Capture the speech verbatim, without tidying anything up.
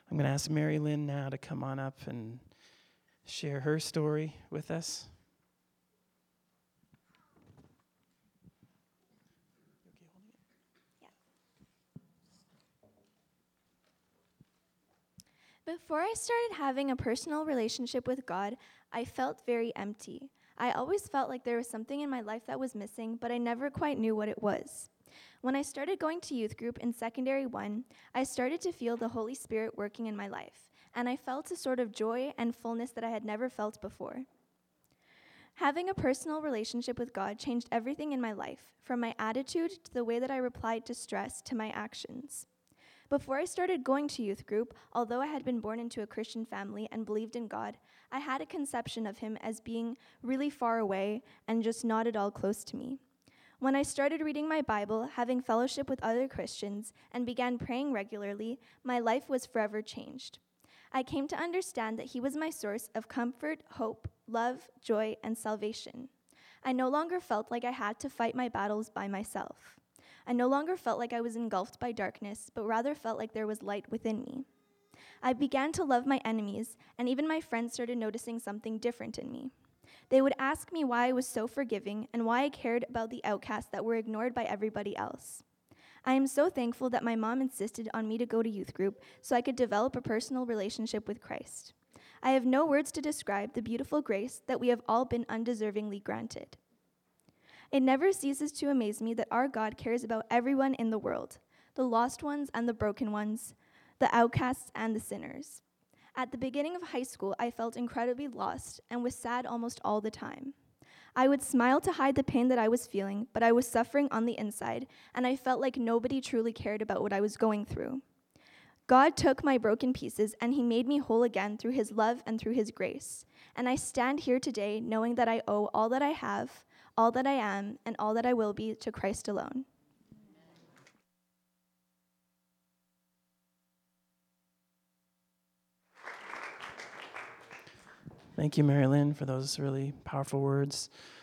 I'm going to ask Mary Lynn now to come on up and share her story with us. Before I started having a personal relationship with God, I felt very empty. I always felt like there was something in my life that was missing, but I never quite knew what it was. When I started going to youth group in secondary one, I started to feel the Holy Spirit working in my life, and I felt a sort of joy and fullness that I had never felt before. Having a personal relationship with God changed everything in my life, from my attitude to the way that I replied to stress to my actions. Before I started going to youth group, although I had been born into a Christian family and believed in God, I had a conception of him as being really far away and just not at all close to me. When I started reading my Bible, having fellowship with other Christians, and began praying regularly, my life was forever changed. I came to understand that he was my source of comfort, hope, love, joy, and salvation. I no longer felt like I had to fight my battles by myself. I no longer felt like I was engulfed by darkness, but rather felt like there was light within me. I began to love my enemies, and even my friends started noticing something different in me. They would ask me why I was so forgiving and why I cared about the outcasts that were ignored by everybody else. I am so thankful that my mom insisted on me to go to youth group so I could develop a personal relationship with Christ. I have no words to describe the beautiful grace that we have all been undeservingly granted. It never ceases to amaze me that our God cares about everyone in the world, the lost ones and the broken ones, the outcasts and the sinners. At the beginning of high school, I felt incredibly lost and was sad almost all the time. I would smile to hide the pain that I was feeling, but I was suffering on the inside, and I felt like nobody truly cared about what I was going through. God took my broken pieces, and he made me whole again through his love and through his grace. And I stand here today knowing that I owe all that I have, all that I am, and all that I will be to Christ alone. Thank you, Mary Lynn, for those really powerful words.